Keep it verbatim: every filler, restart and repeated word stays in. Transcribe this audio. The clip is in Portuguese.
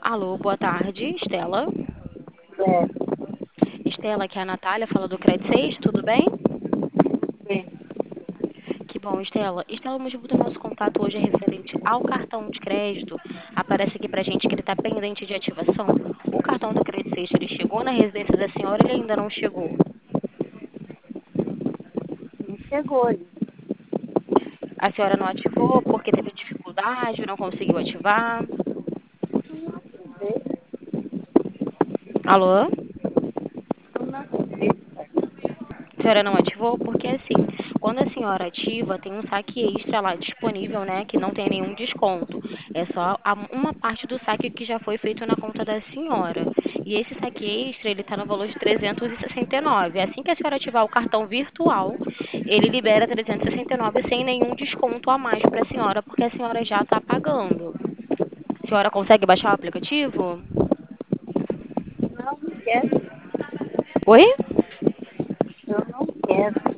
Alô, boa tarde, Estela. É, Estela, aqui é a Natália, fala do Credit Seis, tudo bem? sim. Que bom, Estela. Estela, o motivo do nosso contato hoje é referente ao cartão de crédito. Aparece aqui pra gente que ele está pendente de ativação. O cartão do Credit Seis, ele chegou na residência da senhora ou ele ainda não chegou? Não chegou ali. A senhora não ativou porque teve dificuldade, não conseguiu ativar? Vê, Alô? não acredito. A senhora não ativou? Porque assim, quando a senhora ativa, tem um saque extra lá disponível, né? Que não tem nenhum desconto. É só a- uma parte do saque que já foi feito na conta da senhora. E esse saque extra, ele tá no valor de trezentos e sessenta e nove. Assim que a senhora ativar o cartão virtual, ele libera trezentos e sessenta e nove sem nenhum desconto a mais para a senhora, porque a senhora já está pagando. A senhora consegue baixar o aplicativo? Não, não quero. Oi? Eu não quero.